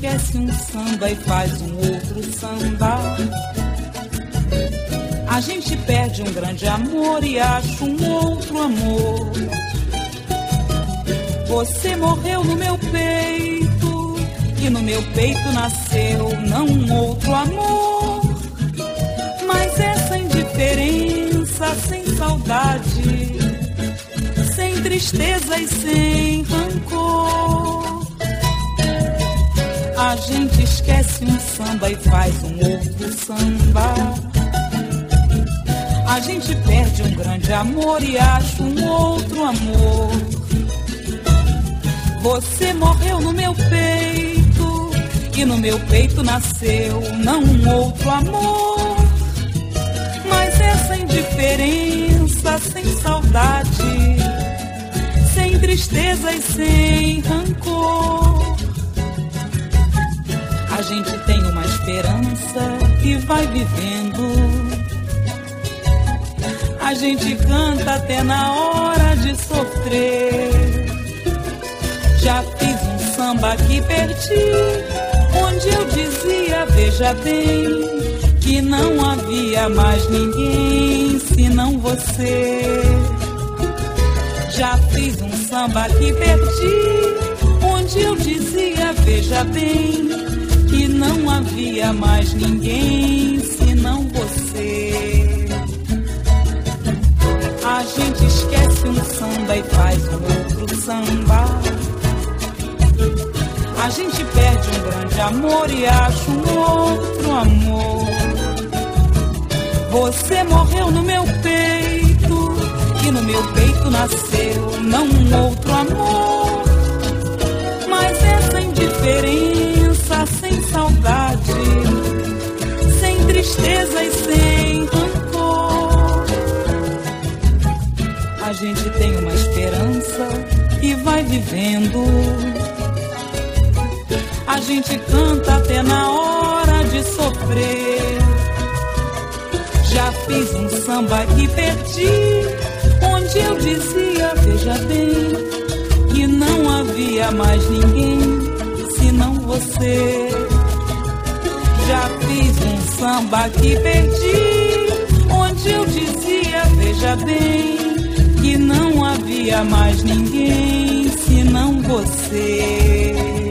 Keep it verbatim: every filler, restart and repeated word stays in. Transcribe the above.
esquece um samba e faz um outro samba. A gente perde um grande amor e acha um outro amor. Você morreu no meu peito e no meu peito nasceu não um outro amor, mas essa indiferença sem saudade, sem tristeza e sem rancor. A gente esquece um samba e faz um outro samba. A gente perde um grande amor e acha um outro amor. Você morreu no meu peito e no meu peito nasceu não um outro amor, mas essa indiferença sem saudade, sem tristeza e sem rancor. A gente tem uma esperança e vai vivendo. A gente canta até na hora de sofrer. Já fiz um samba que perdi, onde eu dizia, veja bem, que não havia mais ninguém senão você. Já fiz um samba que perdi, onde eu dizia, veja bem, que não havia mais ninguém senão você. A gente esquece um samba e faz um outro samba. A gente perde um grande amor e acha um outro amor. Você morreu no meu peito e no meu peito nasceu não um outro amor, mas essa indiferença sem saudade, sem tristeza e sem rancor. A gente tem uma esperança e vai vivendo. A gente canta até na hora de sofrer. Já fiz um samba que perdi, onde eu dizia, veja bem, que não havia mais ninguém senão você. Já fiz um samba que perdi, onde eu dizia, veja bem, que não havia mais ninguém senão você.